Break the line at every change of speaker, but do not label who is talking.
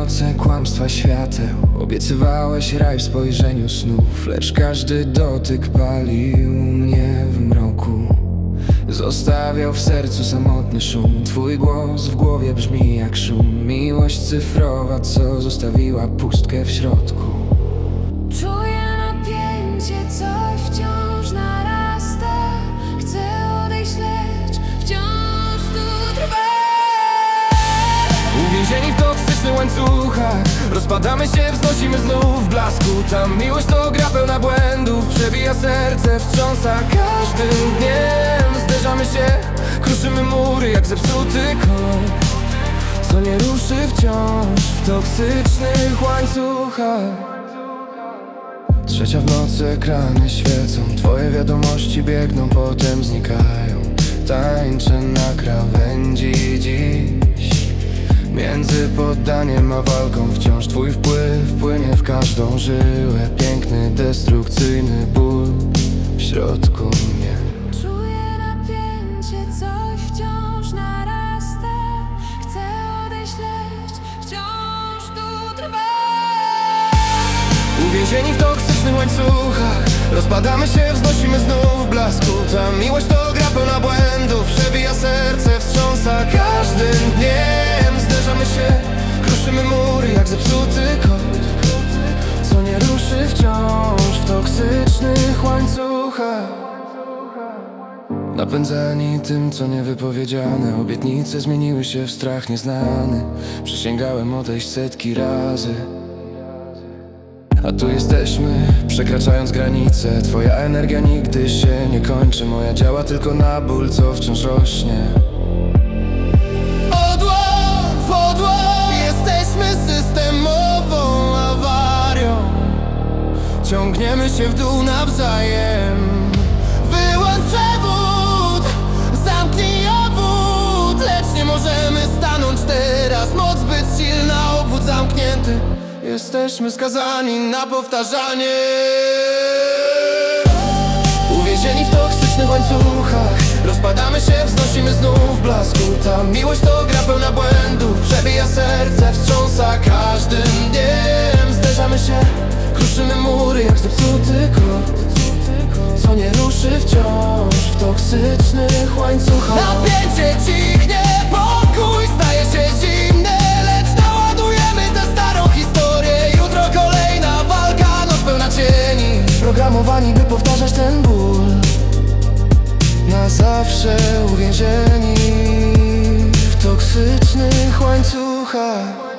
noce kłamstwa świateł. Obiecywałeś raj w spojrzeniu snów, lecz każdy dotyk palił mnie w mroku. Zostawiał w sercu samotny szum. Twój głos w głowie brzmi jak szum. Miłość cyfrowa, co zostawiła pustkę w środku.
Czuję napięcie, coś wciąż narasta. Chcę odejść, lecz wciąż tu trwa.
Uwięzieni w toksycznych łańcuchach, rozpadamy się, wznosimy znów w blasku. Tam miłość to gra pełna błędów, przebija serce, wstrząsa każdym dniem. Zderzamy się, kruszymy mury jak zepsuty kod, co nie ruszy wciąż w toksycznych łańcuchach. Trzecia w nocy, ekrany świecą, twoje wiadomości biegną, potem znikają. Tańczę na krawędzi dziś, między poddaniem a walką. Wciąż twój wpływ płynie w każdą żyłę. Piękny, destrukcyjny ból w środku mnie.
Czuję napięcie, coś wciąż narasta. Chcę odejść, lecz wciąż tu trwa.
Uwięzieni w toksycznych łańcuchach, rozpadamy się, wznosimy znów w blasku. Ta miłość to gra pełna błędów, przebija serce, wstrząsa każdym dniem. Zderzamy się, kruszymy mury jak zepsuty kod, co nie ruszy wciąż w toksycznych łańcuchach. Napędzani tym, co niewypowiedziane, obietnice zmieniły się w strach nieznany. Przysięgałem odejść setki razy, a tu jesteśmy, przekraczając granice. Twoja energia nigdy się nie kończy, moja działa tylko na ból, co wciąż rośnie. Odłam, podłam, jesteśmy systemową awarią. Ciągniemy się w dół nawzajem. Wyłącz przewód, zamknij obwód, lecz nie możemy stanąć teraz. Moc zbyt silna, obwód zamknięty. Jesteśmy skazani na powtarzanie. Uwięzieni w toksycznych łańcuchach, rozpadamy się, wznosimy znów w blasku. Ta miłość to gra pełna błędów, przebija serce, wstrząsa każdym dniem. Zderzamy się, kruszymy mury jak zepsuty kod, co nie ruszy wciąż w toksycznych łańcuchach. Napięcie cichnie, pokój staje się zimny, lecz naładujemy tę starą historię. Jutro kolejna walka, noc pełna cieni, programowani by powtarzać ten ból. Na zawsze uwięzieni w toksycznych łańcuchach.